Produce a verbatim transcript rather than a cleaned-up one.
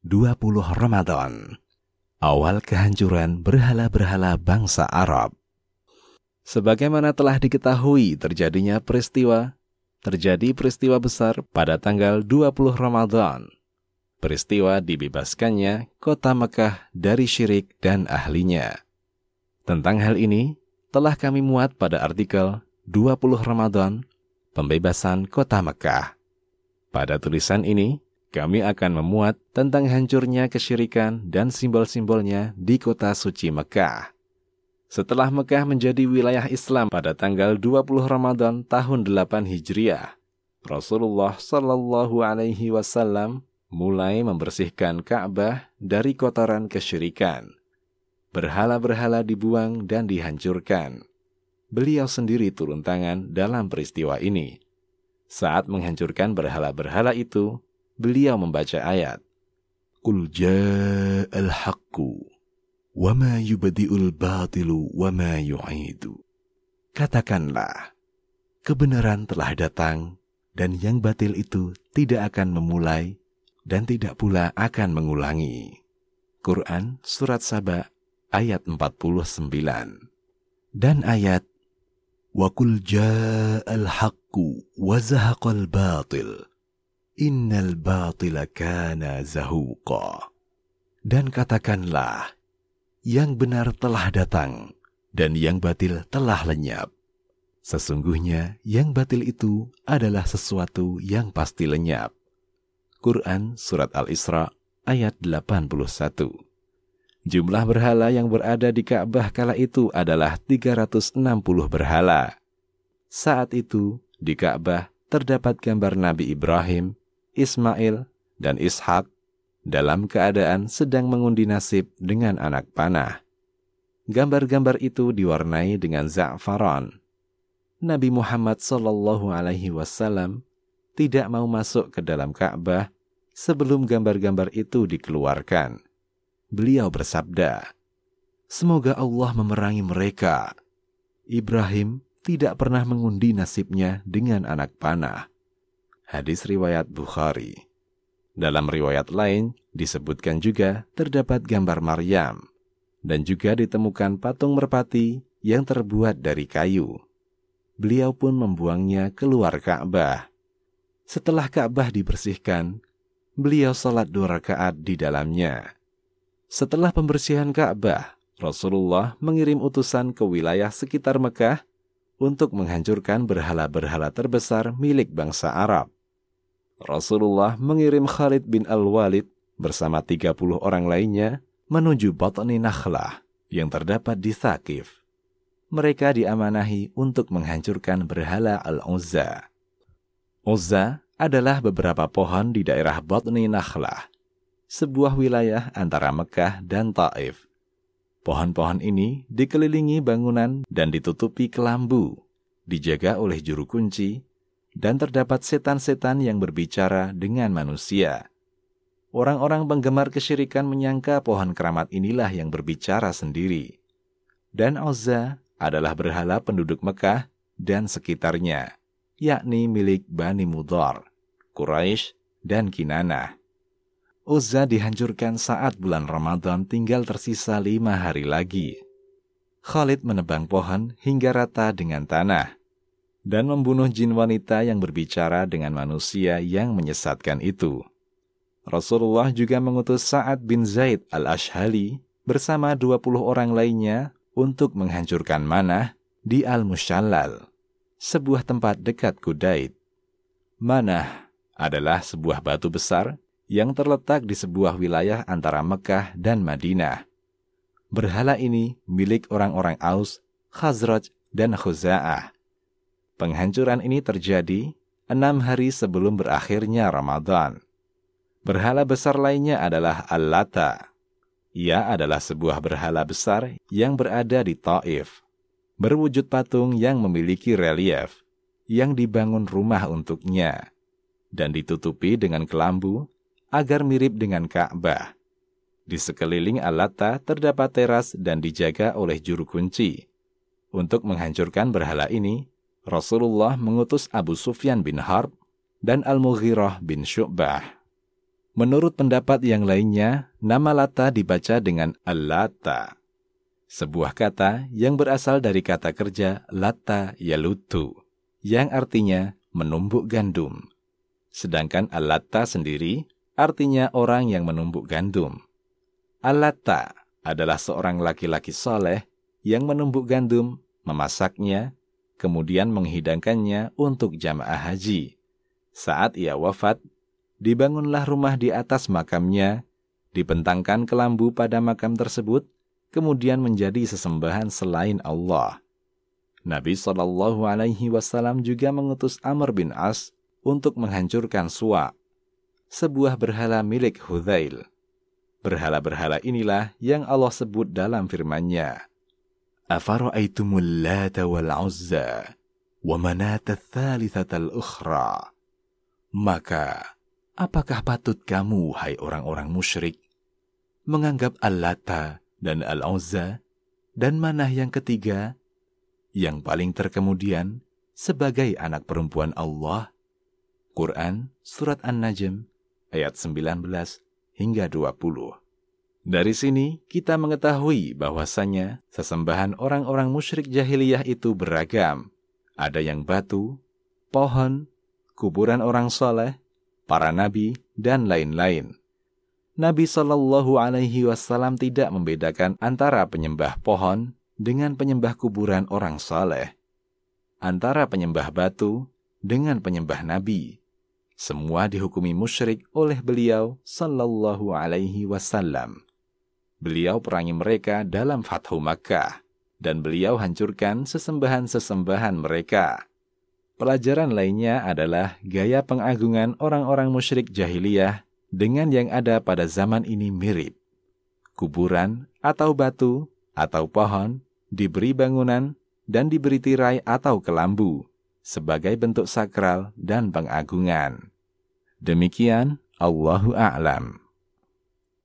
dua puluh Ramadan, awal kehancuran berhala-berhala bangsa Arab. Sebagaimana telah diketahui terjadinya peristiwa, terjadi peristiwa besar pada tanggal dua puluh Ramadan. Peristiwa dibebaskannya kota Mekah dari syirik dan ahlinya. Tentang hal ini telah kami muat pada artikel dua puluh Ramadan, pembebasan kota Mekah. Pada tulisan ini, kami akan memuat tentang hancurnya kesyirikan dan simbol-simbolnya di kota suci Mekah. Setelah Mekah menjadi wilayah Islam pada tanggal dua puluh Ramadan tahun delapan Hijriah, Rasulullah Shallallahu Alaihi Wasallam mulai membersihkan Ka'bah dari kotoran kesyirikan. Berhala-berhala dibuang dan dihancurkan. Beliau sendiri turun tangan dalam peristiwa ini. Saat menghancurkan berhala-berhala itu, beliau membaca ayat, Qul ja'al haqqu wa ma yubadi'ul batilu wa ma yu'idu. Katakanlah, kebenaran telah datang, dan yang batil itu tidak akan memulai, dan tidak pula akan mengulangi. Quran Surat Saba ayat empat puluh sembilan. Dan ayat, Wa qul ja'al haqqu wa zahaqal batil. Innal batila kana zahuqa. Dan katakanlah, yang benar telah datang, dan yang batil telah lenyap. Sesungguhnya yang batil itu adalah sesuatu yang pasti lenyap. Quran Surat Al-Isra ayat delapan puluh satu. Jumlah berhala yang berada di Ka'bah kala itu adalah tiga ratus enam puluh berhala. Saat itu, di Ka'bah terdapat gambar Nabi Ibrahim, Ismail, dan Ishak dalam keadaan sedang mengundi nasib dengan anak panah. Gambar-gambar itu diwarnai dengan za'faran. Nabi Muhammad Sallallahu Alaihi Wasallam tidak mau masuk ke dalam Ka'bah sebelum gambar-gambar itu dikeluarkan. Beliau bersabda, Semoga Allah memerangi mereka. Ibrahim tidak pernah mengundi nasibnya dengan anak panah. Hadis riwayat Bukhari. Dalam riwayat lain disebutkan juga terdapat gambar Maryam dan juga ditemukan patung merpati yang terbuat dari kayu. Beliau pun membuangnya keluar Ka'bah. Setelah Ka'bah dibersihkan, beliau salat dua rakaat di dalamnya. Setelah pembersihan Ka'bah, Rasulullah mengirim utusan ke wilayah sekitar Mekah untuk menghancurkan berhala-berhala terbesar milik bangsa Arab. Rasulullah mengirim Khalid bin Al-Walid bersama tiga puluh orang lainnya menuju Batni Nakhlah yang terdapat di Thaqif. Mereka diamanahi untuk menghancurkan berhala Al-Uzza. Uzza adalah beberapa pohon di daerah Batni Nakhlah, sebuah wilayah antara Mekah dan Taif. Pohon-pohon ini dikelilingi bangunan dan ditutupi kelambu, dijaga oleh juru kunci, dan terdapat setan-setan yang berbicara dengan manusia. Orang-orang penggemar kesyirikan menyangka pohon keramat inilah yang berbicara sendiri. Dan Uzza adalah berhala penduduk Mekah dan sekitarnya, yakni milik Bani Mudhar, Quraisy, dan Kinanah. Uzza dihancurkan saat bulan Ramadan tinggal tersisa lima hari lagi. Khalid menebang pohon hingga rata dengan tanah dan membunuh jin wanita yang berbicara dengan manusia yang menyesatkan itu. Rasulullah juga mengutus Sa'ad bin Zaid al-Ashhali bersama dua puluh orang lainnya untuk menghancurkan Manah di Al-Mushallal, sebuah tempat dekat Kudaid. Manah adalah sebuah batu besar yang terletak di sebuah wilayah antara Mekah dan Madinah. Berhala ini milik orang-orang Aus, Khazraj, dan Khuza'ah. Penghancuran ini terjadi enam hari sebelum berakhirnya Ramadan. Berhala besar lainnya adalah Al-Lata. Ia adalah sebuah berhala besar yang berada di Taif, berwujud patung yang memiliki relief, yang dibangun rumah untuknya, dan ditutupi dengan kelambu agar mirip dengan Ka'bah. Di sekeliling Al-Lata terdapat teras dan dijaga oleh juru kunci. Untuk menghancurkan berhala ini, Rasulullah mengutus Abu Sufyan bin Harb dan Al-Mughirah bin Syu'bah. Menurut pendapat yang lainnya, nama Lata dibaca dengan Al-Lata, sebuah kata yang berasal dari kata kerja Lata yalutu, yang artinya menumbuk gandum. Sedangkan Al-Lata sendiri artinya orang yang menumbuk gandum. Al-Lata adalah seorang laki-laki soleh yang menumbuk gandum, memasaknya, kemudian menghidangkannya untuk jamaah haji. Saat ia wafat, dibangunlah rumah di atas makamnya, dibentangkan kelambu pada makam tersebut, kemudian menjadi sesembahan selain Allah. Nabi shallallahu alaihi wasallam juga mengutus Amr bin As untuk menghancurkan Suwa, sebuah berhala milik Hudzail. Berhala-berhala inilah yang Allah sebut dalam firman-Nya, Afara'aitumul Lata wal Uzza wa Manata tsalitsatal ukhra. Maka, apakah patut kamu, hai orang-orang musyrik, menganggap Al-Lata dan Al-Uzza dan Manah yang ketiga, yang paling terkemudian, sebagai anak perempuan Allah? Quran, Surat An-Najm, ayat sembilan belas hingga dua puluh. Dari sini, kita mengetahui bahwasanya sesembahan orang-orang musyrik jahiliyah itu beragam. Ada yang batu, pohon, kuburan orang soleh, para nabi, dan lain-lain. Nabi shallallahu alaihi wasallam tidak membedakan antara penyembah pohon dengan penyembah kuburan orang soleh, antara penyembah batu dengan penyembah nabi. Semua dihukumi musyrik oleh beliau sallallahu alaihi wasallam. Beliau perangi mereka dalam Fathu Makkah, dan beliau hancurkan sesembahan-sesembahan mereka. Pelajaran lainnya adalah gaya pengagungan orang-orang musyrik jahiliyah dengan yang ada pada zaman ini mirip. Kuburan atau batu atau pohon diberi bangunan dan diberi tirai atau kelambu sebagai bentuk sakral dan pengagungan. Demikian, Allahu a'lam.